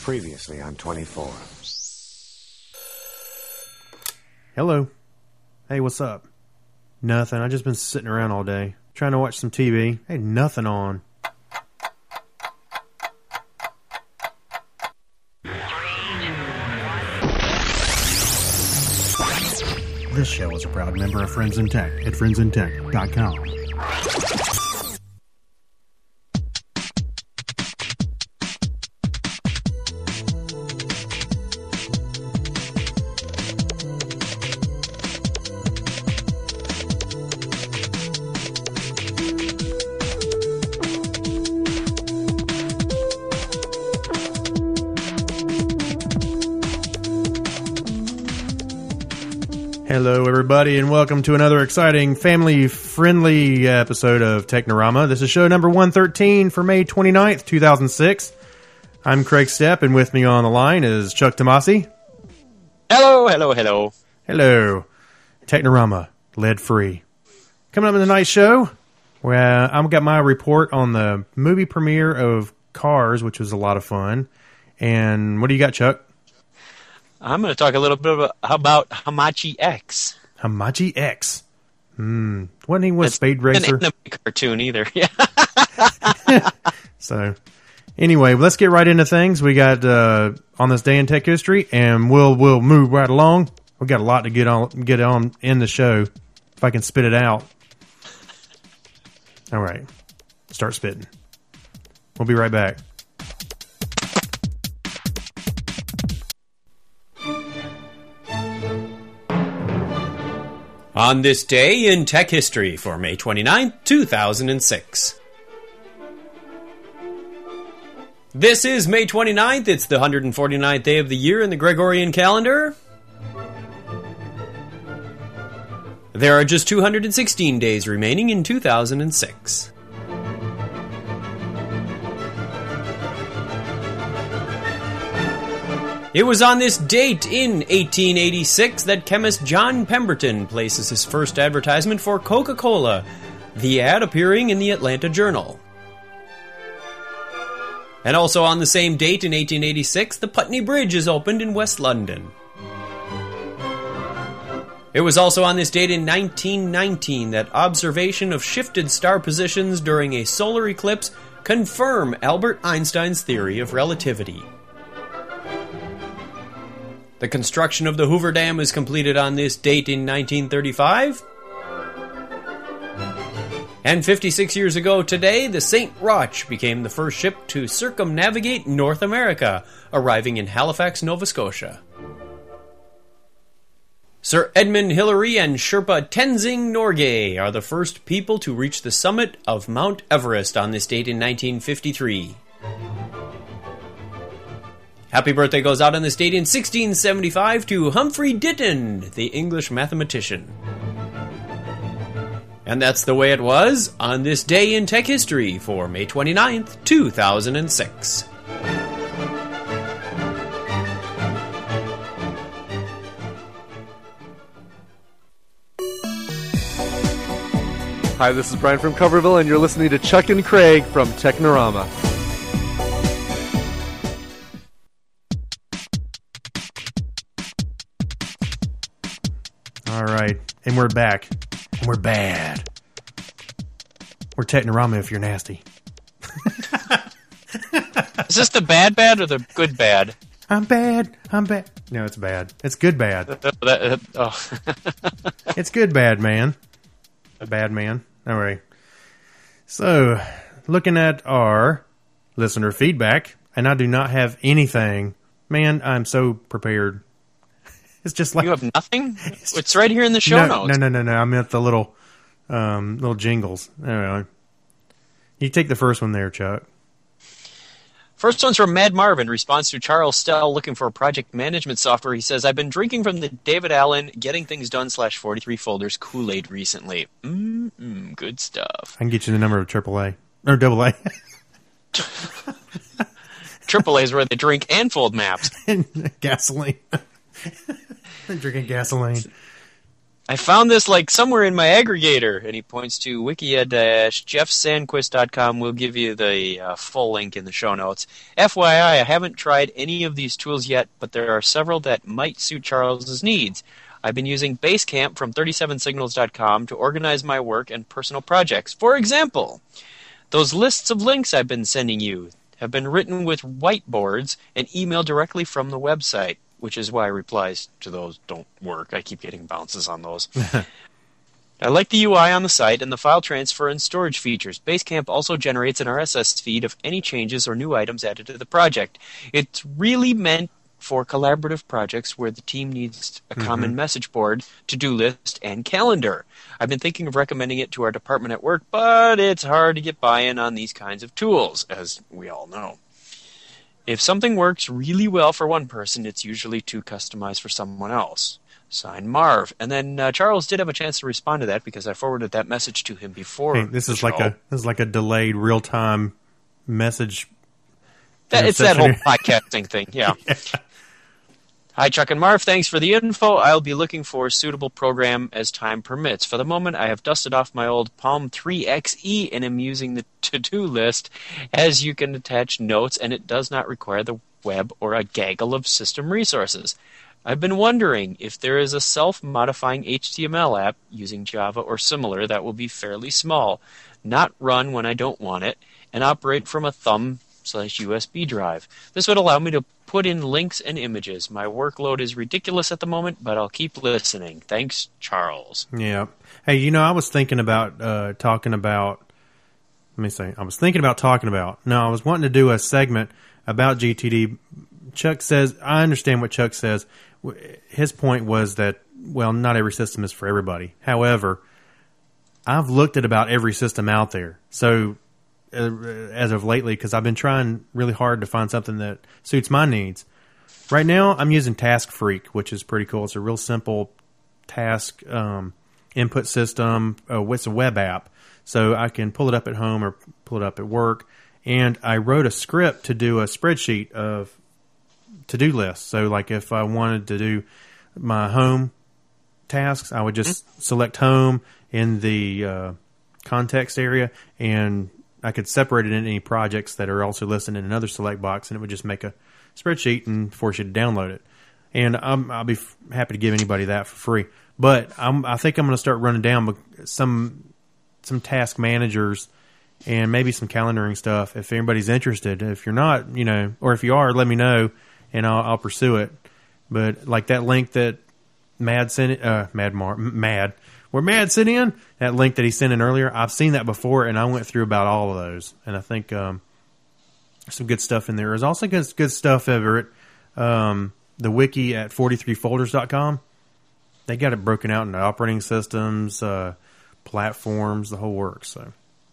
Previously on 24. Hello. Hey, what's up? Nothing. I just been sitting around all day, trying to watch some TV. Hey, nothing on. This show is a proud member of Friends in Tech at friendsintech.com. Hello, everybody, and welcome to another exciting, family-friendly episode of Technorama. This is show number 113 for May 29th, 2006. I'm Craig Stepp, and with me on the line is Chuck Tomasi. Hello, hello, hello. Hello. Technorama, lead-free. Coming up in tonight's show, where I've got my report on the movie premiere of Cars, which was a lot of fun. And what do you got, Chuck? I'm going to talk a little bit about Hamachi X. Hamachi X. Wasn't he with Speed Racer? It's not a cartoon either. Yeah. So, anyway, let's get right into things. We got on this day in tech history, and we'll move right along. We got a lot to get on in the show. If I can spit it out. All right, start spitting. We'll be right back. On this day in tech history for May 29, 2006. This is May 29th. It's the 149th day of the year in the Gregorian calendar. There are just 216 days remaining in 2006. It was on this date in 1886 that chemist John Pemberton places his first advertisement for Coca-Cola, the ad appearing in the Atlanta Journal. And also on the same date in 1886, the Putney Bridge is opened in West London. It was also on this date in 1919 that observation of shifted star positions during a solar eclipse confirm Albert Einstein's theory of relativity. The construction of the Hoover Dam is completed on this date in 1935. And 56 years ago today, the St. Roch became the first ship to circumnavigate North America, arriving in Halifax, Nova Scotia. Sir Edmund Hillary and Sherpa Tenzing Norgay are the first people to reach the summit of Mount Everest on this date in 1953. Happy birthday goes out on this date in 1675 to Humphrey Ditton, the English mathematician. And that's the way it was on this day in tech history for May 29th, 2006. Hi, this is Brian from Coverville, and you're listening to Chuck and Craig from Technorama. All right, and we're back, and we're bad. We're Technorama if you're nasty. Is this the bad or the good bad? I'm bad. No, it's bad. It's good bad. It's good bad, man. A bad man. All right. So, looking at our listener feedback, and I do not have anything. Man, I'm so prepared. It's just like you have nothing. It's right here in the show notes. No. I meant the little jingles. Anyway, you take the first one there, Chuck. First one's from Mad Marvin. Response to Charles Stell looking for project management software. He says, "I've been drinking from the David Allen Getting Things Done /43 folders Kool-Aid recently. Good stuff." I can get you the number of AAA or AA. AAA is where they drink and fold maps. And gasoline. They're drinking gasoline. I found this like somewhere in my aggregator, and he points to wikia-jeffsandquist.com. We'll give you the full link in the show notes. FYI, I haven't tried any of these tools yet, but there are several that might suit Charles's needs. I've been using Basecamp from 37signals.com to organize my work and personal projects. For example, those lists of links I've been sending you have been written with whiteboards and emailed directly from the website, which is why replies to those don't work. I keep getting bounces on those. I like the UI on the site and the file transfer and storage features. Basecamp also generates an RSS feed of any changes or new items added to the project. It's really meant for collaborative projects where the team needs a common message board, to-do list, and calendar. I've been thinking of recommending it to our department at work, but it's hard to get buy-in on these kinds of tools, as we all know. If something works really well for one person, it's usually too customized for someone else. Signed, Marv. And then Charles did have a chance to respond to that because I forwarded that message to him before. Hey, this is like a delayed real-time message. It's that whole podcasting thing, yeah. Hi, Chuck and Marv. Thanks for the info. I'll be looking for a suitable program as time permits. For the moment, I have dusted off my old Palm 3 XE and am using the to-do list, as you can attach notes, and it does not require the web or a gaggle of system resources. I've been wondering if there is a self-modifying HTML app using Java or similar that will be fairly small, not run when I don't want it, and operate from a thumb/USB drive. This would allow me to put in links and images. My workload is ridiculous at the moment, but I'll keep listening. Thanks, Charles. Yeah. Hey, I was thinking about talking about... I was wanting to do a segment about GTD. Chuck says, I understand what Chuck says. His point was that, well, not every system is for everybody. However, I've looked at about every system out there. So, as of lately, because I've been trying really hard to find something that suits my needs. Right now, I'm using Task Freak, which is pretty cool. It's a real simple task input system. It's a web app. So I can pull it up at home or pull it up at work. And I wrote a script to do a spreadsheet of to-do lists. So like if I wanted to do my home tasks, I would just select home in the context area, and I could separate it into any projects that are also listed in another select box, and it would just make a spreadsheet and force you to download it. And I'll be happy to give anybody that for free. But I think I'm going to start running down some task managers and maybe some calendaring stuff if anybody's interested. If you're not, or if you are, let me know and I'll pursue it. But like that link that Mad sent, where Mad sent in, that link that he sent in earlier, I've seen that before and I went through about all of those. And I think there's some good stuff in there. There's also good stuff over at the wiki at 43folders.com. They got it broken out into operating systems, platforms, the whole works. So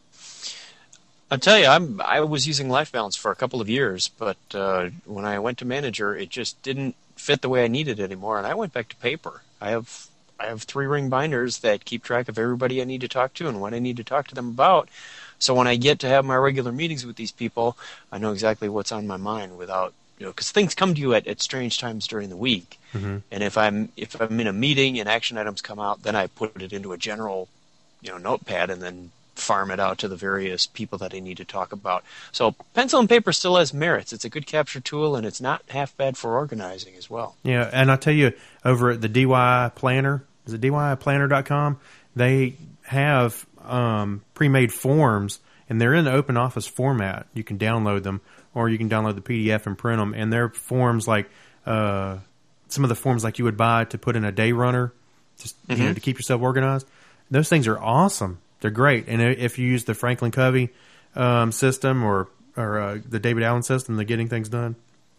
I'll tell you, I was using Life Balance for a couple of years, but when I went to Manager, it just didn't fit the way I needed it anymore, and I went back to paper. I have 3-ring binders that keep track of everybody I need to talk to and what I need to talk to them about. So when I get to have my regular meetings with these people, I know exactly what's on my mind without, because things come to you at strange times during the week. Mm-hmm. And if I'm in a meeting and action items come out, then I put it into a general, notepad and then farm it out to the various people that I need to talk about. So pencil and paper still has merits. It's a good capture tool, and it's not half bad for organizing as well. Yeah, and I'll tell you, over at the DIY Planner, is it DIYplanner.com? They have pre-made forms, and they're in the open office format. You can download them, or you can download the PDF and print them. And they're forms like some of the forms like you would buy to put in a day runner, just to keep yourself organized. Those things are awesome. They're great. And if you use the Franklin Covey system or the David Allen system, the Getting Things Done,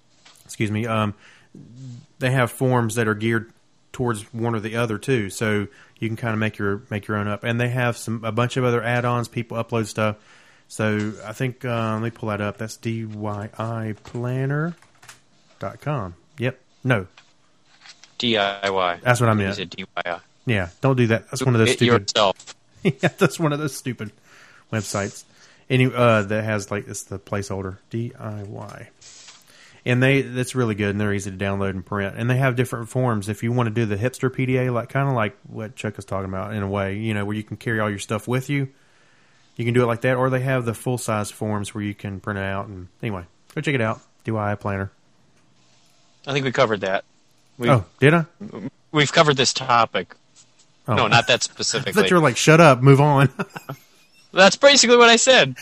they have forms that are geared towards one or the other too. So you can kind of make your own up. And they have a bunch of other add-ons. People upload stuff. So I think, let me pull that up. That's DIYplanner.com. Yep. No. DIY. That's what I meant. You said DIY. Yeah, don't do that. That's one of those stupid... yourself. Yeah, that's one of those stupid websites. That has it's the placeholder DIY. And that's really good, and they're easy to download and print. And they have different forms. If you want to do the hipster PDA, kind of like what Chuck was talking about in a way, where you can carry all your stuff with you. You can do it like that, or they have the full-size forms where you can print it out. And anyway, go check it out. DIY Planner. I think we covered that. Did I? We've covered this topic. Oh. No, not that I specifically. thought you were like, shut up, move on. That's basically what I said.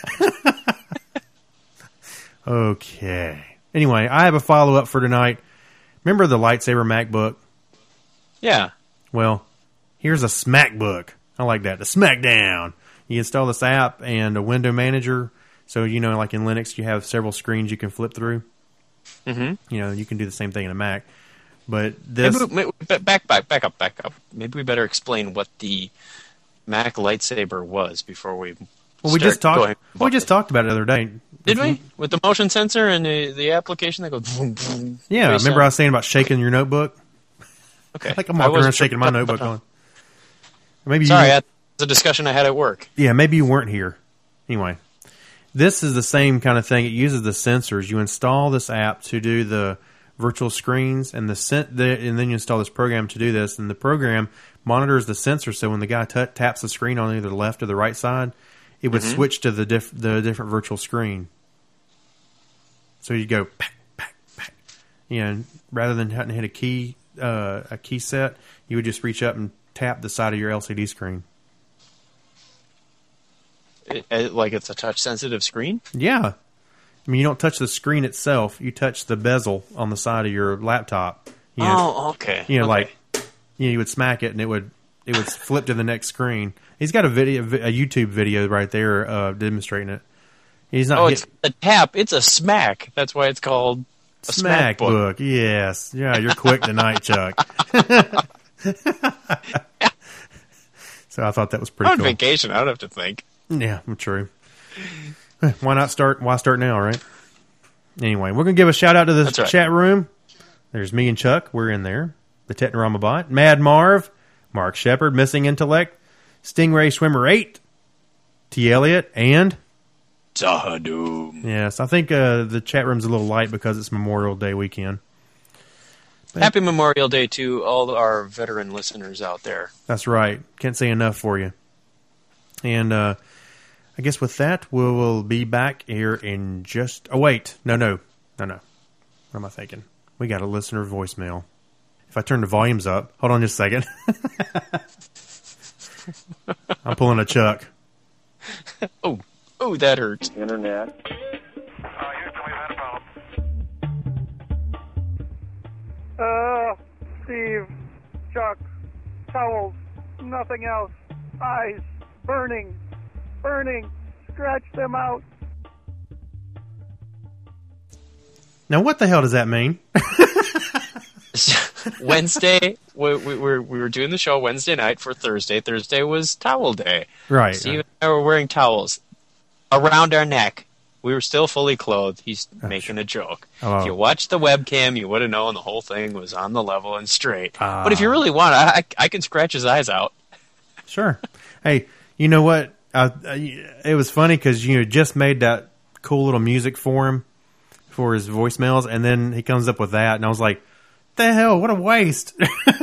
Okay. Anyway, I have a follow-up for tonight. Remember the lightsaber MacBook? Yeah. Well, here's a SmackBook. I like that. The SmackDown. You install this app and a window manager. So, like in Linux, you have several screens you can flip through. Mm-hmm. You can do the same thing in a Mac. But this... Back up. Maybe we better explain what the Mac lightsaber was before we we just talked about it the other day. Did we? With the motion sensor and the application that goes boom, boom. Yeah, remember I was saying about shaking your notebook? Okay. I'm walking around shaking my notebook on. Maybe Sorry, that's a discussion I had at work. Yeah, maybe you weren't here. Anyway, this is the same kind of thing. It uses the sensors. You install this app to do the virtual screens, and and then you install this program to do this, and the program monitors the sensor, so when the guy taps the screen on either the left or the right side, it would switch to the different virtual screen. So you go pack, pack, pack. Rather than having to hit a key set, you would just reach up and tap the side of your LCD screen. Like it's a touch-sensitive screen? Yeah. I mean, you don't touch the screen itself. You touch the bezel on the side of your laptop. Okay. You would smack it, and it would flip to the next screen. He's got a YouTube video right there demonstrating it. He's not. It's a tap. It's a smack. That's why it's called a smack book. Yes. Yeah, you're quick tonight, Chuck. So I thought that was pretty cool. cool. On vacation, I don't have to think. Yeah, true. Why not start? Why start now, right? Anyway, we're going to give a shout-out to the chat room. There's me and Chuck. We're in there. The Technorama Bot. Mad Marv. Mark Shepard. Missing Intellect. Stingray Swimmer 8. T. Elliott. And... Tahadoom. Yes, I think the chat room's a little light because it's Memorial Day weekend. But happy Memorial Day to all our veteran listeners out there. That's right. Can't say enough for you. And I guess with that, we'll be back here in just... Oh, wait. No. What am I thinking? We got a listener voicemail. If I turn the volumes up... Hold on just a second. I'm pulling a Chuck. Oh, that hurts. Internet. Houston, we've had a problem. Steve, Chuck, towels, nothing else. Eyes, burning, scratch them out. Now, what the hell does that mean? Wednesday, we were doing the show Wednesday night for Thursday. Thursday was towel day. Right. Steve and I were wearing towels around our neck. We were still fully clothed. He's making a joke. Oh. If you watched the webcam, you would have known the whole thing was on the level and straight. But if you really want, I can scratch his eyes out. Sure. Hey, you know what? It was funny because you just made that cool little music for him for his voicemails, and then he comes up with that, and I was like, "The hell? What a waste!"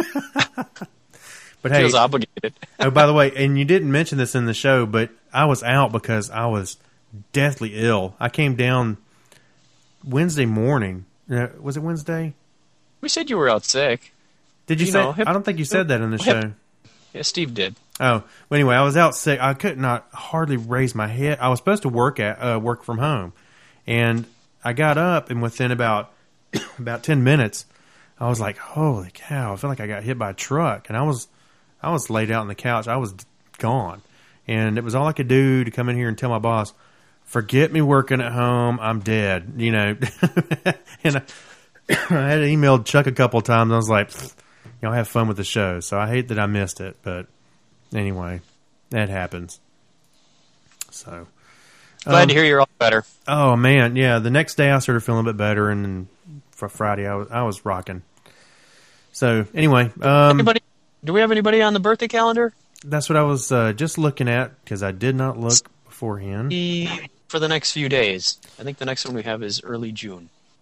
But hey, feels obligated. Oh, by the way, and you didn't mention this in the show, but I was out because I was deathly ill. I came down Wednesday morning. Was it Wednesday? We said you were out sick. Did you say? I don't think you said that in the show. Yeah, Steve did. Oh, well, anyway, I was out sick. I could not hardly raise my head. I was supposed to work from home, and I got up, and within about 10 minutes, I was like, "Holy cow!" I felt like I got hit by a truck, and I was laid out on the couch. I was gone, and it was all I could do to come in here and tell my boss, "Forget me working at home. I'm dead." And I had emailed Chuck a couple of times. I was like, "Y'all have fun with the show." So I hate that I missed it, but anyway, that happens. So glad to hear you're all better. Oh man, yeah. The next day I started feeling a bit better, and then for Friday I was rocking. So anyway, do we have anybody on the birthday calendar? That's what I was just looking at because I did not look beforehand. For the next few days, I think the next one we have is early June.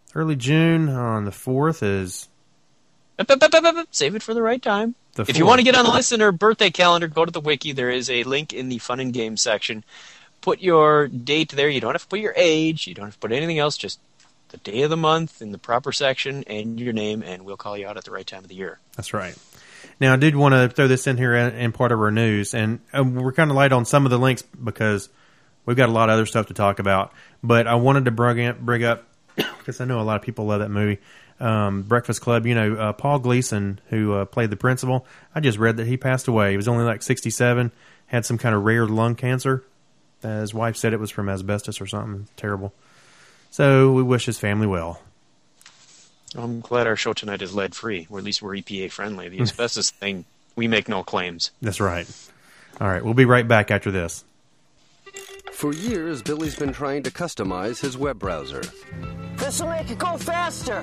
Early June on the 4th is Save it for the right time. the 4th. If you want to get on the listener birthday calendar, go to the wiki. There is a link in the fun and games section. Put your date there. You don't have to put your age. You don't have to put anything else. Just the day of the month in the proper section and your name, and we'll call you out at the right time of the year. That's right. Now, I did want to throw this in here in part of our news, and we're kind of light on some of the links because we've got a lot of other stuff to talk about. But I wanted to bring up, because I know a lot of people love that movie, Breakfast Club. You know, Paul Gleason, who played the principal, I just read that he passed away. He was only like 67, had some kind of rare lung cancer. His wife said it was from asbestos or something terrible. So we wish his family well. I'm glad our show tonight is lead-free, or at least we're EPA friendly. The asbestos thing, we make no claims. That's right. All right, we'll be right back after this. For years, Billy's been trying to customize his web browser. This will make it go faster.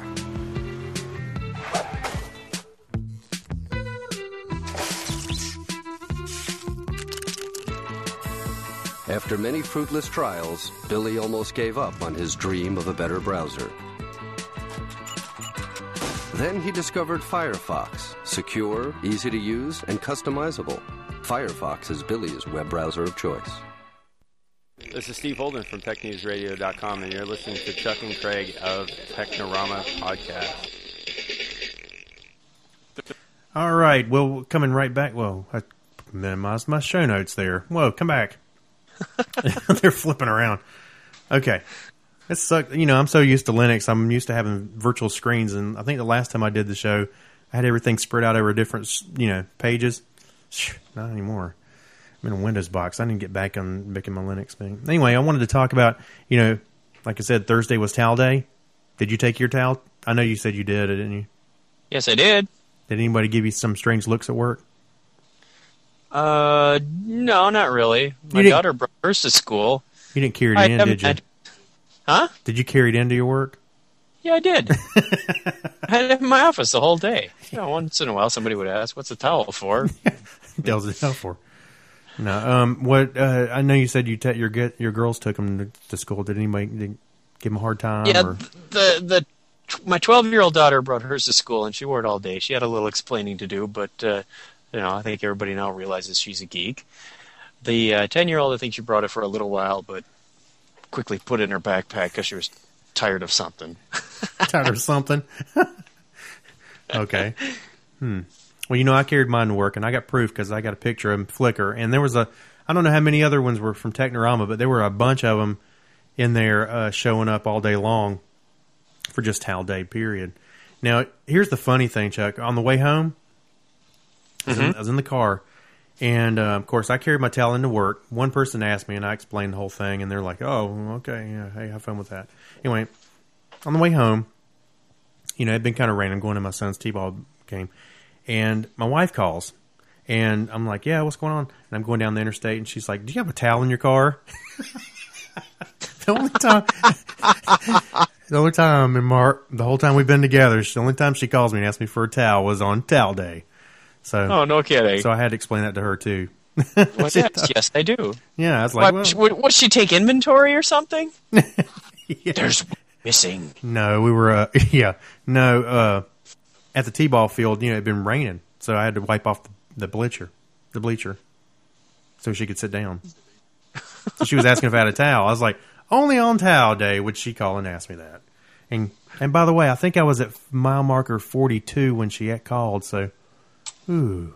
After many fruitless trials, Billy almost gave up on his dream of a better browser. Then he discovered Firefox, secure, easy to use, and customizable. Firefox is Billy's web browser of choice. This is Steve Holden from TechNewsRadio.com, and you're listening to Chuck and Craig of Technorama Podcast. All right, well, coming right back. Whoa, I minimized my show notes there. Whoa, come back. They're flipping around. Okay. It sucks. You know, I'm so used to Linux. I'm used to having virtual screens, and I think the last time I did the show, I had everything spread out over different, pages. Not anymore. I'm in a Windows box. I didn't get back on making my Linux thing. Anyway, I wanted to talk about, like I said, Thursday was Towel Day. Did you take your towel? I know you said you did, didn't you? Yes, I did. Did anybody give you some strange looks at work? No, not really. My daughter brought hers to school. You didn't carry it in, did you? Huh? Did you carry it into your work? Yeah, I did. I had it in my office the whole day. Once in a while somebody would ask, what's the towel for? What's the towel for? No, what? I know you said your girls took them to school. Did anybody give them a hard time? Yeah, or? My 12-year-old daughter brought hers to school, and she wore it all day. She had a little explaining to do, but I think everybody now realizes she's a geek. The 10-year-old, I think she brought it for a little while, but quickly put it in her backpack because she was tired of something. Tired of something? Okay. Well, I carried mine to work, and I got proof because I got a picture of Flickr. And there was I don't know how many other ones were from Technorama, but there were a bunch of them in there showing up all day long for just Towel Day, period. Now, here's the funny thing, Chuck. On the way home, I was in the car, and, of course, I carried my towel into work. One person asked me, and I explained the whole thing, and they're like, oh, okay, yeah, hey, have fun with that. Anyway, on the way home, it'd been kind of raining. I'm going to my son's t-ball game, and my wife calls, and I'm like, yeah, what's going on? And I'm going down the interstate, and she's like, do you have a towel in your car? The only time, the whole time we've been together, the only time she calls me and asks me for a towel was on Towel Day. So, oh, no kidding. So I had to explain that to her, too. Yes, I do. Yeah, I was like, would she take inventory or something? Yeah. There's missing. No, we were, at the t-ball field, it had been raining, so I had to wipe off the bleacher, so she could sit down. So she was asking if I had a towel. I was like, only on Towel Day would she call and ask me that. And by the way, I think I was at mile marker 42 when she had called, so, ooh.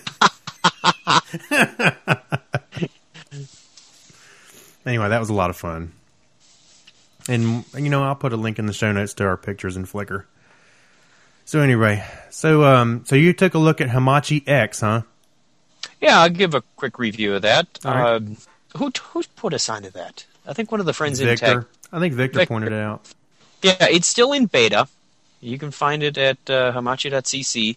Anyway, that was a lot of fun. And, I'll put a link in the show notes to our pictures in Flickr. So anyway, so you took a look at Hamachi X, huh? Yeah, I'll give a quick review of that. Right. Who put us onto that? I think one of the friends Victor. in tech. I think Victor pointed it out. Yeah, it's still in beta. You can find it at hamachi.cc.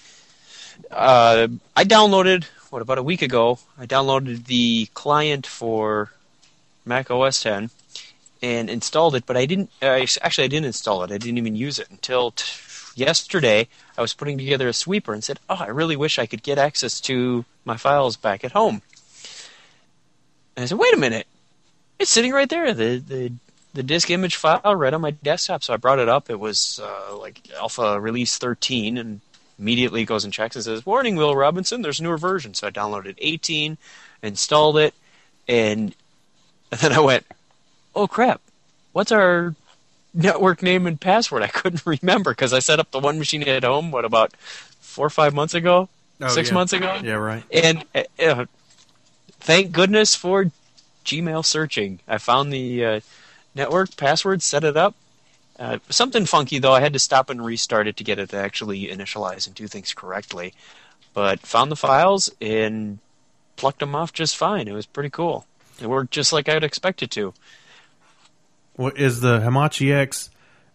I downloaded, about a week ago, I downloaded the client for Mac OS X and installed it, but I didn't install it. I didn't even use it until yesterday. I was putting together a sweeper and said, I really wish I could get access to my files back at home. And I said, wait a minute. It's sitting right there. The the disk image file right on my desktop, so I brought it up. It was like Alpha Release 13, and immediately goes and checks and says, "Warning, Will Robinson, there's a newer version." So I downloaded 18, installed it, and then I went, "Oh crap, what's our network name and password?" I couldn't remember because I set up the one machine at home, about 4 or 5 months ago? 6 months ago? Yeah, right. And thank goodness for Gmail searching. I found the network password, set it up. Something funky, though. I had to stop and restart it to get it to actually initialize and do things correctly. But found the files and plucked them off just fine. It was pretty cool. It worked just like I would expect it to. Well, is the Hamachi X,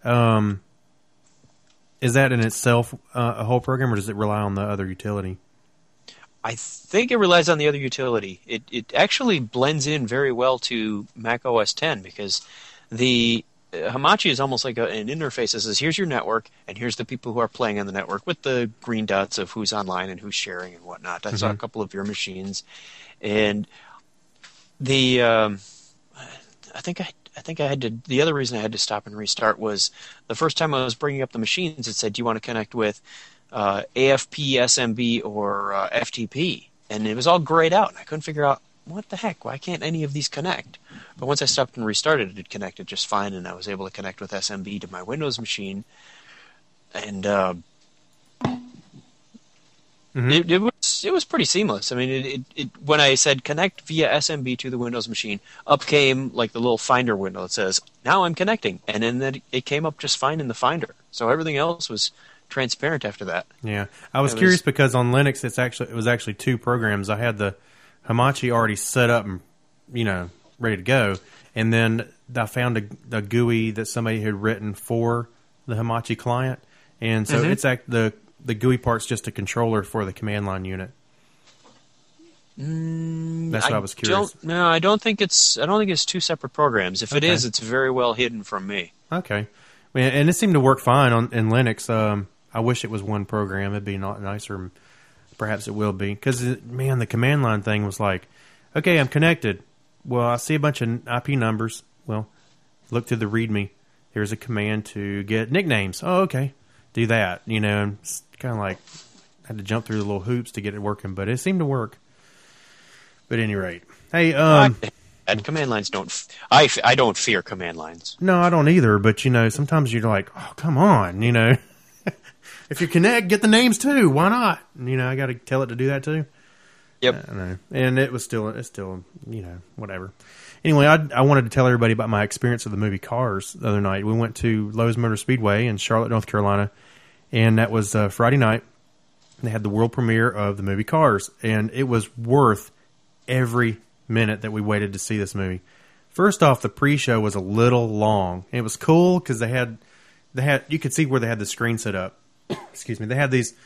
is that in itself a whole program, or does it rely on the other utility? I think it relies on the other utility. It actually blends in very well to Mac OS X because the Hamachi is almost like an interface that says, here's your network, and here's the people who are playing on the network with the green dots of who's online and who's sharing and whatnot. I saw a couple of your machines, and the I think I had to. The other reason I had to stop and restart was the first time I was bringing up the machines. It said, "Do you want to connect with AFP, SMB, or FTP?" And it was all grayed out, and I couldn't figure out what the heck. Why can't any of these connect? But once I stopped and restarted, it connected just fine, and I was able to connect with SMB to my Windows machine, and it was pretty seamless. I mean, it when I said connect via SMB to the Windows machine, up came like the little Finder window that says, "Now I'm connecting," and then it came up just fine in the Finder. So everything else was transparent after that. Yeah, I was curious because on Linux it was actually two programs. I had the Hamachi already set up and ready to go, and then I found a GUI that somebody had written for the Hamachi client, and so it's the GUI part's just a controller for the command line unit. That's what I was curious. I don't think it's two separate programs. If it is, it's very well hidden from me. Okay, and it seemed to work fine in Linux. I wish it was one program. It'd be nicer. Perhaps it will be because the command line thing was like, okay, I'm connected. Well, I see a bunch of IP numbers. Well, look through the README. Here's a command to get nicknames. Oh, okay, do that. And it's kind of like I had to jump through the little hoops to get it working, but it seemed to work. But at any rate, hey, and command lines don't. I don't fear command lines. No, I don't either. But sometimes you're like, oh, come on, if you connect, get the names too. Why not? I got to tell it to do that too. Yep. I know. And it's still, whatever. Anyway, I wanted to tell everybody about my experience with the movie Cars the other night. We went to Lowe's Motor Speedway in Charlotte, North Carolina, and that was Friday night. They had the world premiere of the movie Cars, and it was worth every minute that we waited to see this movie. First off, the pre-show was a little long. It was cool because they had you could see where they had the screen set up. Excuse me. They had these,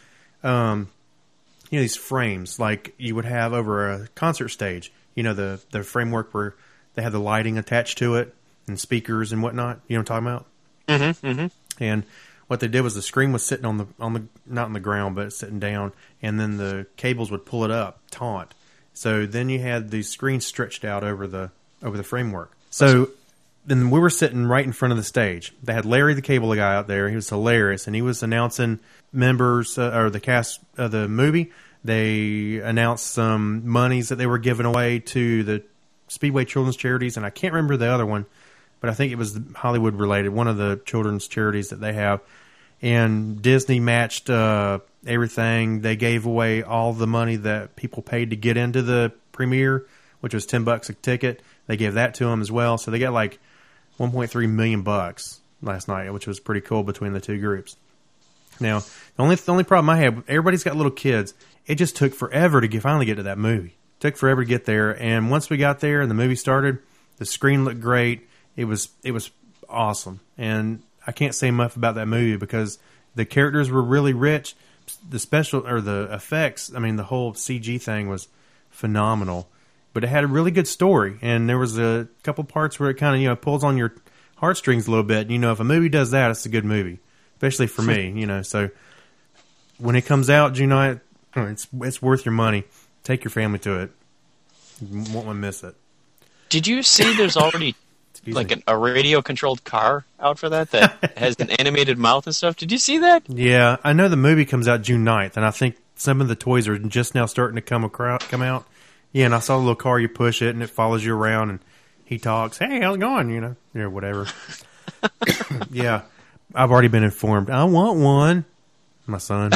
these frames like you would have over a concert stage. The framework where they had the lighting attached to it and speakers and whatnot. You know what I'm talking about? Mm-hmm. Mm-hmm. And what they did was the screen was sitting on the not on the ground, but sitting down, and then the cables would pull it up, taut. So then you had the screen stretched out over the framework. So then we were sitting right in front of the stage. They had Larry the Cable Guy out there. He was hilarious, and he was announcing members or the cast of the movie. They announced some monies that they were giving away to the Speedway Children's Charities, and I can't remember the other one, but I think it was Hollywood related, one of the children's charities that they have. And Disney matched everything. They gave away all the money that people paid to get into the premiere, which was $10 a ticket. They gave that to them as well. So they got like $1.3 million last night, which was pretty cool between the two groups. Now, the only problem I had, everybody's got little kids. It just took forever to finally get to that movie. It took forever to get there. And once we got there and the movie started, the screen looked great. It was awesome. And I can't say enough about that movie because the characters were really rich. The special or the effects, the whole CG thing was phenomenal. But it had a really good story, and there was a couple parts where it kind of pulls on your heartstrings a little bit. If a movie does that, it's a good movie, especially for me. So when it comes out June 9th, it's worth your money. Take your family to it. You won't want to miss it. Did you see there's already like a radio-controlled car out for that has an animated mouth and stuff. Did you see that? Yeah, I know the movie comes out June 9th, and I think some of the toys are just now starting to come out. Yeah, and I saw the little car, you push it, and it follows you around, and he talks, hey, how's it going, whatever. Yeah, I've already been informed. I want one, my son.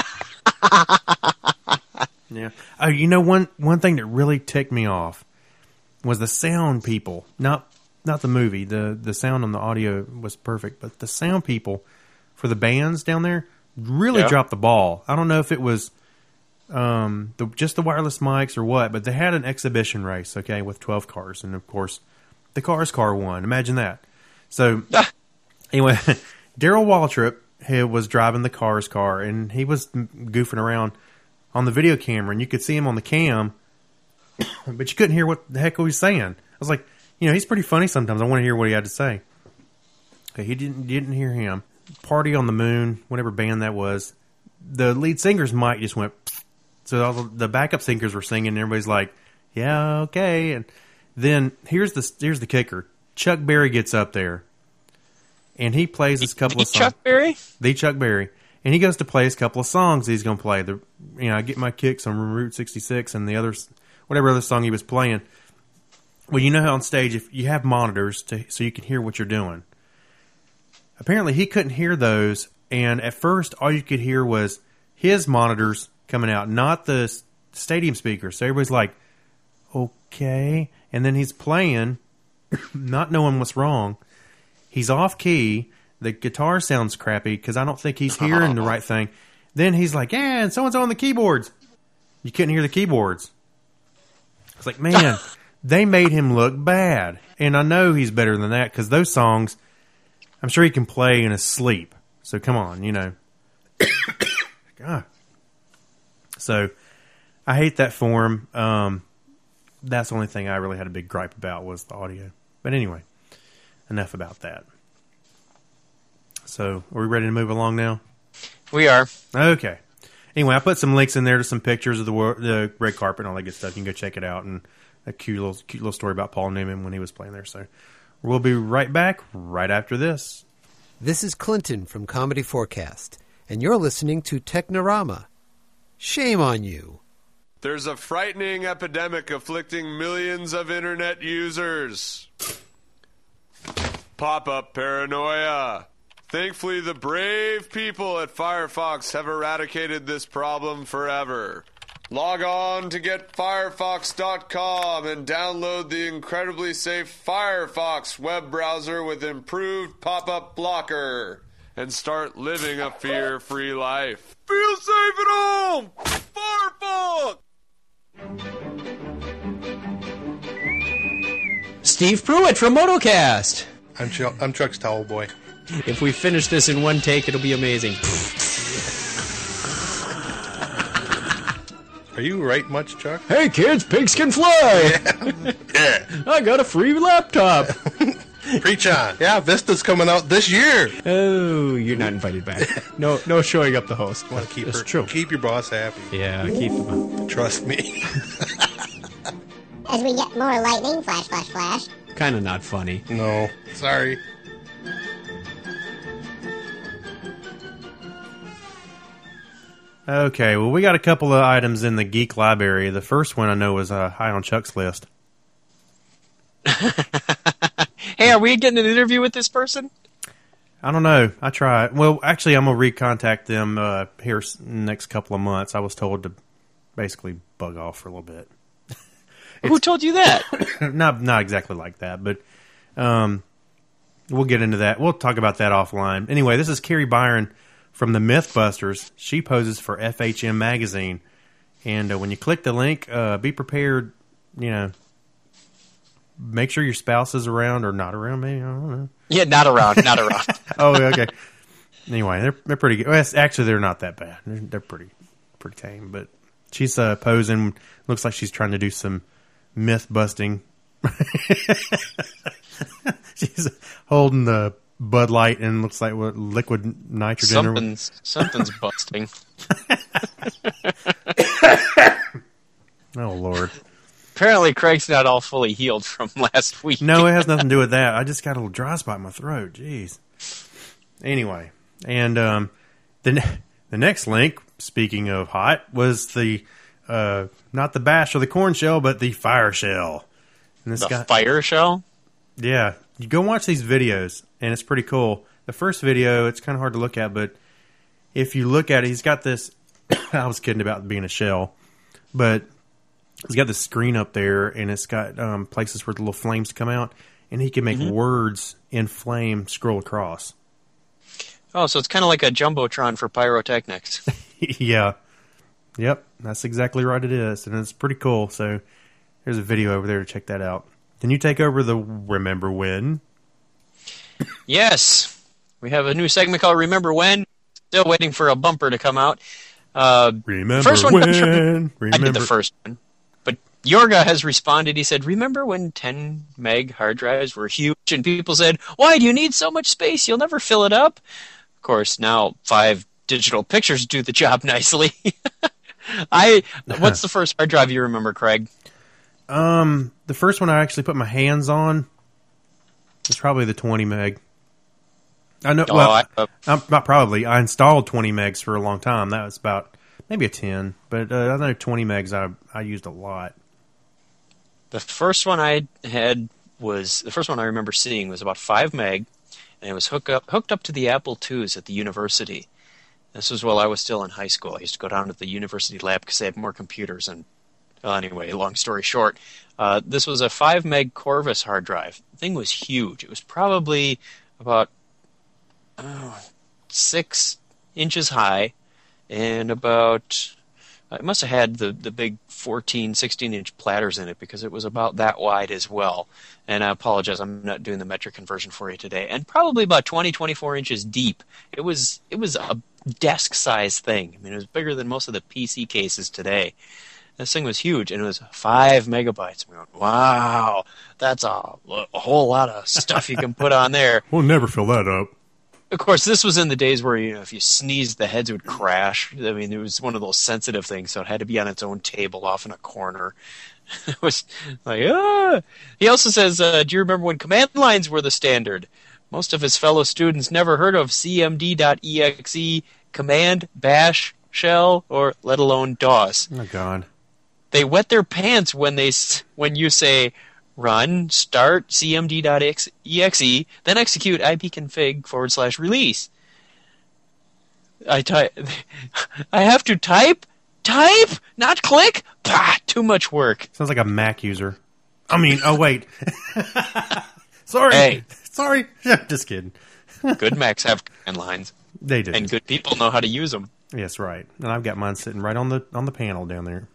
Yeah. Oh, one thing that really ticked me off was the sound people. Not the movie. The sound on the audio was perfect, but the sound people for the bands down there really dropped the ball. I don't know if it was just the wireless mics or what, but they had an exhibition race, okay, with 12 cars, and of course, the Cars car won. Imagine that. So, anyway, Daryl Waltrip was driving the Cars car, and he was goofing around on the video camera, and you could see him on the cam, but you couldn't hear what the heck he was saying. I was like, he's pretty funny sometimes. I want to hear what he had to say. Okay, he didn't hear him. Party on the Moon, whatever band that was, the lead singer's mic just went, so all the backup singers were singing, and everybody's like, yeah, okay. And then here's the kicker. Chuck Berry gets up there, and he plays this couple of songs. Chuck Berry? The Chuck Berry. And he goes to play his couple of songs he's going to play. I Get My Kicks on Route 66 and the others, whatever other song he was playing. Well, you know how on stage, if you have monitors so you can hear what you're doing. Apparently, he couldn't hear those, and at first, all you could hear was his monitors coming out, not the stadium speakers. So everybody's like, okay. And then he's playing, not knowing what's wrong. He's off key. The guitar sounds crappy because I don't think he's hearing the right thing. Then he's like, yeah, and so-and-so on the keyboards. You couldn't hear the keyboards. It's like, man, they made him look bad. And I know he's better than that because those songs, I'm sure he can play in his sleep. So come on, God. So I hate that for him. That's the only thing I really had a big gripe about was the audio. But anyway, enough about that. So, are we ready to move along now? We are. Okay. Anyway, I put some links in there to some pictures of the red carpet and all that good stuff. You can go check it out, and a cute little story about Paul Newman when he was playing there. So, we'll be right back right after this. This is Clinton from Comedy Forecast, and you're listening to Technorama. Shame on you. There's a frightening epidemic afflicting millions of internet users. Pop-up paranoia. Thankfully, the brave people at Firefox have eradicated this problem forever. Log on to getfirefox.com and download the incredibly safe Firefox web browser with improved pop-up blocker and start living a fear-free life. Feel safe at home! Firefox! Steve Pruitt from MotoCast. I'm Chuck's towel boy. If we finish this in one take, it'll be amazing. Are you right much, Chuck? Hey kids, pigs can fly! Yeah. I got a free laptop! Preach on. Yeah, Vista's coming out this year. Oh, you're not invited back. No showing up the host. Want to true. Keep your boss happy. Yeah, keep them. Trust me. As we get more lightning, flash, flash, flash. Kind of not funny. No, sorry. Okay, well, we got a couple of items in the Geek Library. The first one I know was high on Chuck's list. Hey, are we getting an interview with this person? I don't know. I try. Well, actually, I'm going to recontact them here next couple of months. I was told to basically bug off for a little bit. Who told you that? Not exactly like that, but we'll get into that. We'll talk about that offline. Anyway, this is Carrie Byron from the Mythbusters. She poses for FHM magazine, and when you click the link, be prepared. Make sure your spouse is around or not around. Maybe I don't know. Yeah, not around. Oh, okay. Anyway, they're pretty good. Well, actually, they're not that bad. They're pretty tame. But she's posing. Looks like she's trying to do some myth busting. She's holding the Bud Light and looks like what liquid nitrogen. Something's busting. Oh Lord. Apparently, Craig's not all fully healed from last week. No, it has nothing to do with that. I just got a little dry spot in my throat. Jeez. Anyway, and the next link, speaking of hot, was the not the bash or the corn shell, but the fire shell. And this fire shell? Yeah. You go watch these videos, and it's pretty cool. The first video, it's kind of hard to look at, but if you look at it, he's got this... I was kidding about being a shell, but he's got the screen up there, and it's got places where the little flames come out, and he can make words in flame scroll across. Oh, so it's kind of like a Jumbotron for pyrotechnics. Yeah. Yep, that's exactly right it is, and it's pretty cool. So there's a video over there to check that out. Can you take over the Remember When? Yes. We have a new segment called Remember When. Still waiting for a bumper to come out. Remember first one when? I did the first one. But Yorga has responded. He said, remember when 10 meg hard drives were huge and people said, why do you need so much space? You'll never fill it up. Of course, now 5 digital pictures do the job nicely. What's the first hard drive you remember, Craig? The first one I actually put my hands on was probably the 20 meg. I know. Not probably. I installed 20 megs for a long time. That was about maybe a 10, but I know 20 megs I used a lot. The first one I had was the first one I remember seeing was about 5 meg, and it was hooked up to the Apple IIs at the university. This was while I was still in high school. I used to go down to the university lab because they had more computers. And well, anyway, long story short, this was a 5 meg Corvus hard drive. The thing was huge. It was probably about 6 inches high, and about it must have had the big 14, 16-inch platters in it because it was about that wide as well. And I apologize, I'm not doing the metric conversion for you today. And probably about 20, 24 inches deep. It was a desk-sized thing. I mean, it was bigger than most of the PC cases today. This thing was huge, and it was 5 megabytes. We went, wow, that's a whole lot of stuff you can put on there. We'll never fill that up. Of course, this was in the days where, if you sneezed, the heads would crash. I mean, it was one of those sensitive things, so it had to be on its own table off in a corner. It was like, ah! He also says, do you remember when command lines were the standard? Most of his fellow students never heard of cmd.exe, command, bash, shell, or let alone DOS. Oh, God. They wet their pants when you say, run, start, cmd.exe, then execute ipconfig/release. I have to type, not click? Pah, too much work. Sounds like a Mac user. I mean, oh, wait. Sorry. Hey. Sorry. Just kidding. Good Macs have command lines. They do. And good people know how to use them. Yes, right. And I've got mine sitting right on the panel down there.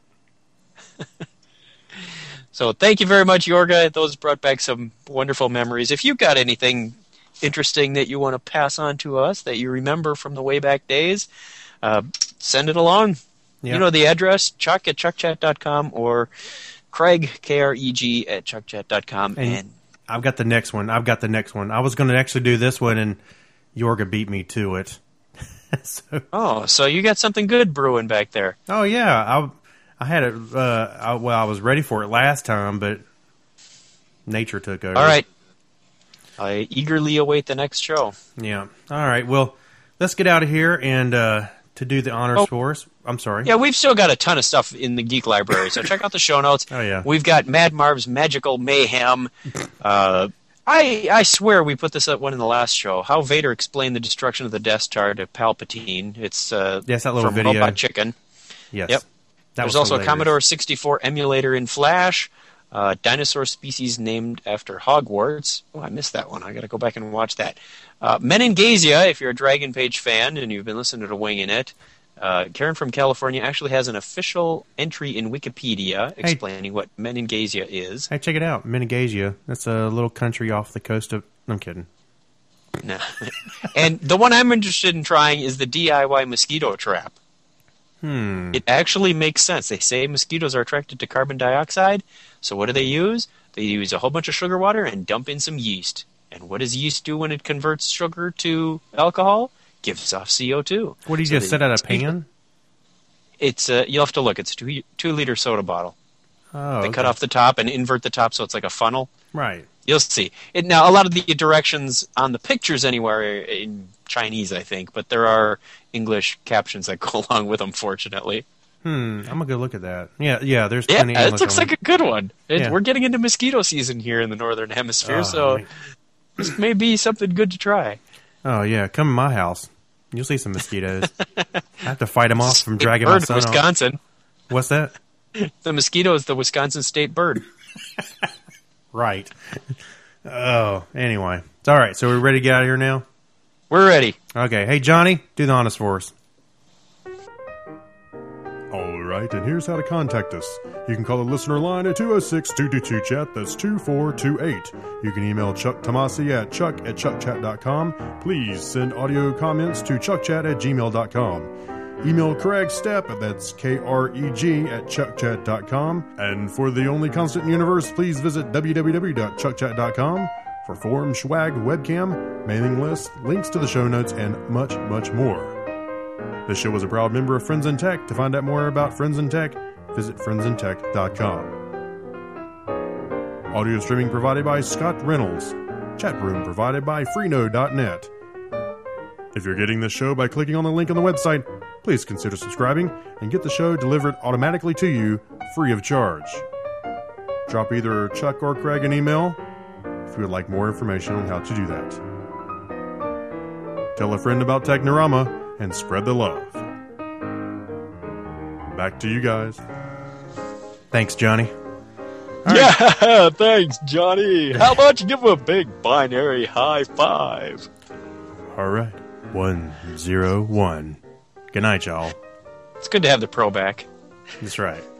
So thank you very much, Yorga. Those brought back some wonderful memories. If you've got anything interesting that you want to pass on to us that you remember from the way back days, send it along. Yep. You know the address, Chuck at chuckchat.com or Craig, Kreg, at chuckchat.com. And I've got the next one. I was going to actually do this one, and Yorga beat me to it. So you got something good brewing back there. Oh, yeah. I had it, I was ready for it last time, but nature took over. All right. I eagerly await the next show. Yeah. All right. Well, let's get out of here and to do the honors for us. I'm sorry. Yeah, we've still got a ton of stuff in the Geek Library, so check out the show notes. Oh, yeah. We've got Mad Marv's Magical Mayhem. I swear we put this one in the last show. How Vader explained the destruction of the Death Star to Palpatine. It's that little from video. Robot Chicken. Yes. Yep. There's also hilarious. a Commodore 64 emulator in Flash, dinosaur species named after Hogwarts. Oh, I missed that one. I got to go back and watch that. Meningazia, if you're a Dragon Page fan and you've been listening to Winging It, Karen from California actually has an official entry in Wikipedia explaining what Meningazia is. Hey, check it out. Meningazia. That's a little country off the coast of... I'm kidding. No. And the one I'm interested in trying is the DIY mosquito trap. It actually makes sense. They say mosquitoes are attracted to carbon dioxide, so what do they use? They use a whole bunch of sugar water and dump in some yeast. And what does yeast do when it converts sugar to alcohol? Gives off CO2. What do you just set out a pan? It's you'll have to look. It's a 2-liter soda bottle. Oh, They cut off the top and invert the top so it's like a funnel. Right. You'll see. Now, a lot of the directions on the pictures anywhere are in Chinese, I think, but there are English captions that go along with them, fortunately. I'm going to go look at that. Yeah, there's plenty of English. It looks like a good one. Yeah. We're getting into mosquito season here in the Northern Hemisphere, so this may be something good to try. Oh, yeah. Come to my house. You'll see some mosquitoes. I have to fight them off from dragging my son off. Wisconsin. What's that? The mosquito is the Wisconsin state bird. Right. Oh, anyway. All right, so we're ready to get out of here now? We're ready. Okay. Hey, Johnny, do the honors for us. All right, and here's how to contact us. You can call the listener line at 206-222-CHAT. That's 2428. You can email Chuck Tomasi at chuck@chuckchat.com. Please send audio comments to chuckchat@gmail.com. Email Craig Stepp, that's KREG, at chuckchat.com. And for the only constant in the universe, please visit www.chuckchat.com for forums, swag, webcam, mailing list, links to the show notes, and much, much more. This show is a proud member of Friends in Tech. To find out more about Friends in Tech, visit friendsintech.com. Audio streaming provided by Scott Reynolds. Chat room provided by Freenode.net. If you're getting this show by clicking on the link on the website, please consider subscribing and get the show delivered automatically to you free of charge. Drop either Chuck or Craig an email if you would like more information on how to do that. Tell a friend about Technorama and spread the love. Back to you guys. Thanks, Johnny. Yeah, thanks, Johnny. How about you give him a big binary high five? All right. 101. Good night, y'all. It's good to have the pro back. That's right.